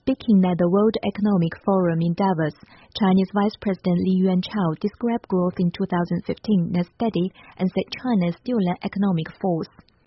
Speaking at the World Economic Forum in Davos, Chinese Vice President Li Yuanchao described growth in 2015 as steady and said China is still an economic force.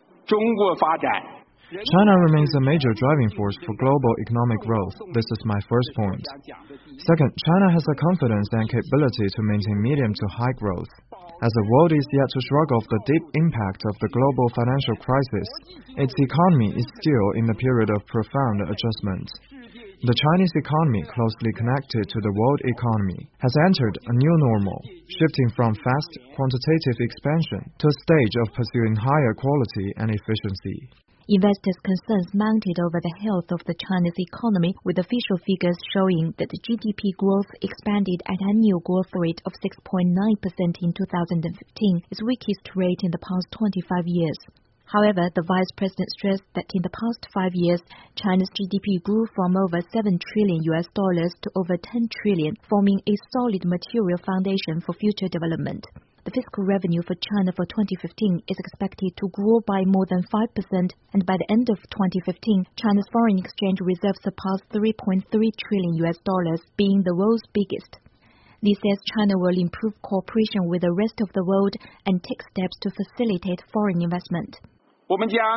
China remains a major driving force for global economic growth. This is my first point. Second, China has the confidence and capability to maintain medium to high growth. As the world is yet to shrug off the deep impact of the global financial crisis, its economy is still in a period of profound adjustment. The Chinese economy, closely connected to the world economy, has entered a new normal, shifting from fast, quantitative expansion to a stage of pursuing higher quality and efficiency. Investors' concerns mounted over the health of the Chinese economy, with official figures showing that the GDP growth expanded at an annual growth rate of 6.9% in 2015, its weakest rate in the past 25 years. However, the Vice President stressed that in the past 5 years, China's GDP grew from over $7 trillion to over $10 trillion, forming a solid material foundation for future development. The fiscal revenue for China for 2015 is expected to grow by more than 5%, and by the end of 2015, China's foreign exchange reserves surpassed $3.3 trillion, being the world's biggest. Li says China will improve cooperation with the rest of the world and take steps to facilitate foreign investment. We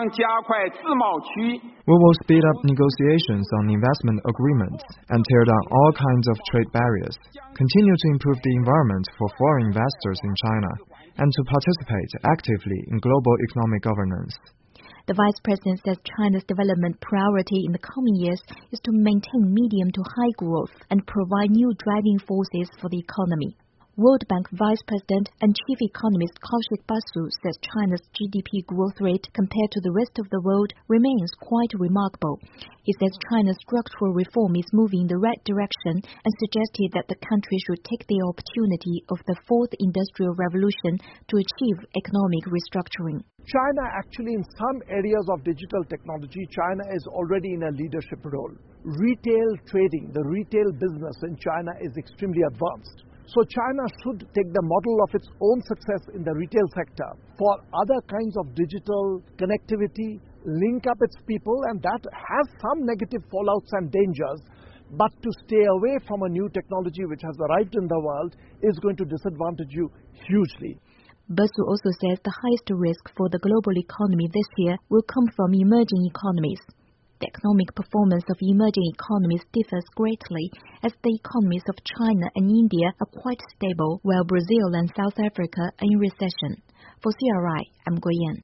will speed up negotiations on investment agreements and tear down all kinds of trade barriers, continue to improve the environment for foreign investors in China, and to participate actively in global economic governance. The Vice President says China's development priority in the coming years is to maintain medium to high growth and provide new driving forces for the economy. World Bank Vice President and Chief Economist Kaushik Basu says China's GDP growth rate compared to the rest of the world remains quite remarkable. He says China's structural reform is moving in the right direction and suggested that the country should take the opportunity of the fourth industrial revolution to achieve economic restructuring. China actually, in some areas of digital technology, China is already in a leadership role. Retail trading, the retail business in China is extremely advanced. So China should take the model of its own success in the retail sector for other kinds of digital connectivity, link up its people, and that has some negative fallouts and dangers. But to stay away from a new technology which has arrived in the world is going to disadvantage you hugely. Basu also says the highest risk for the global economy this year will come from emerging economies. The economic performance of emerging economies differs greatly, as the economies of China and India are quite stable, while Brazil and South Africa are in recession. For CRI, I'm Guiyan.